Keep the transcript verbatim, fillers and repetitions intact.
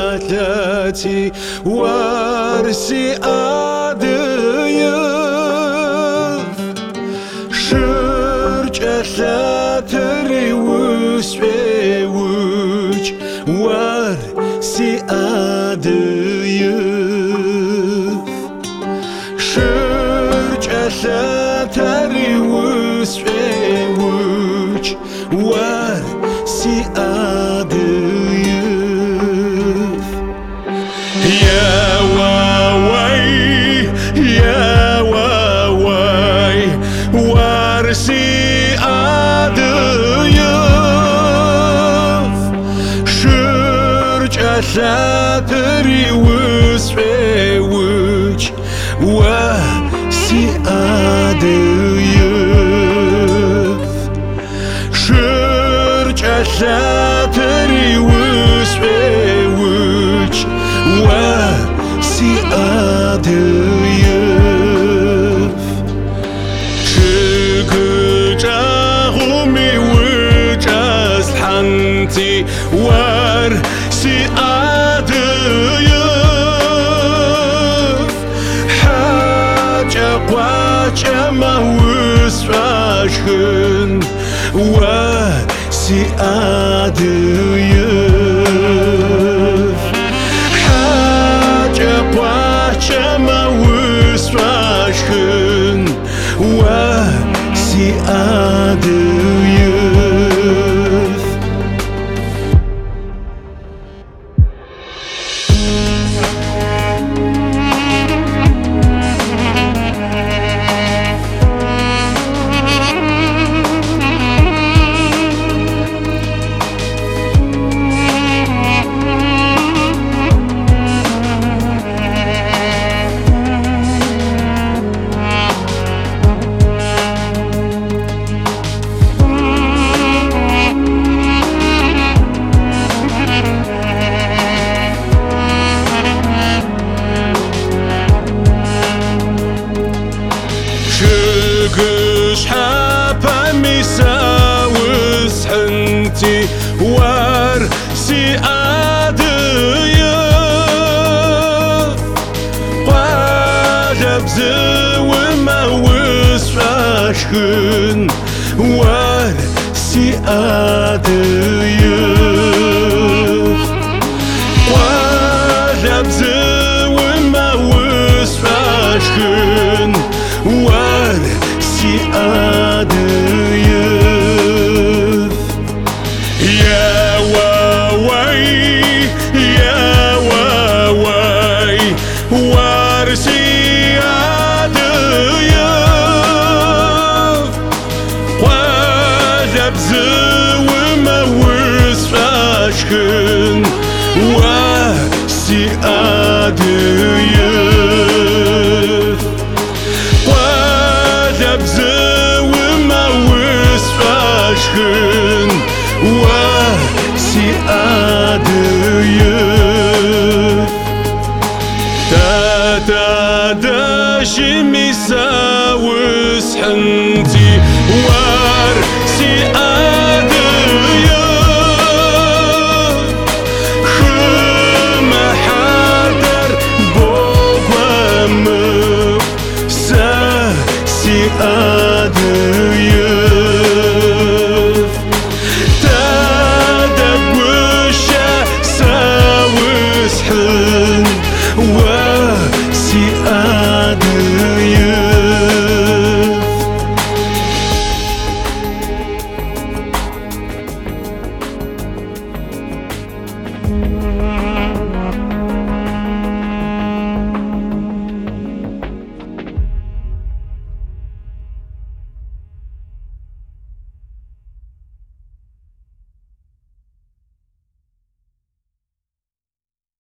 ثلاثي وارسي أضيف شرج ثلاثري وسوي وج وارسي أضيف شرج ثلاثري وسوي وج وارسي أضيف يا واوي يا واوي وارسي أضيف شرج ثلاثري وسوي وج وارسي أضيف شرج ثلاثري وسوي وج وارسي أضيف شكجاهمي وجاز حنتي وارسي أضيف حاجة قواجة ما وسفاشن وارسي أضيف حاجة قواجة ما وسفاشن وارسي أضيف شحابا مساوس حنتي وارسي أضيف قادب زو ما وسفاشكن وارسي أضيف قادب زو ما وسفاشكن وارسي أضيف يا واوي يا واوي وارسي أضيف قادب زو ما وسفاشكن وارسي أضيف قادب زو ما وسفاشكن وارسي أضيف تاتا داشي مساوس حنتي وارسي أضيف خما حاضر بوغوامك ساسي أضيف تادق وشا ساوس حن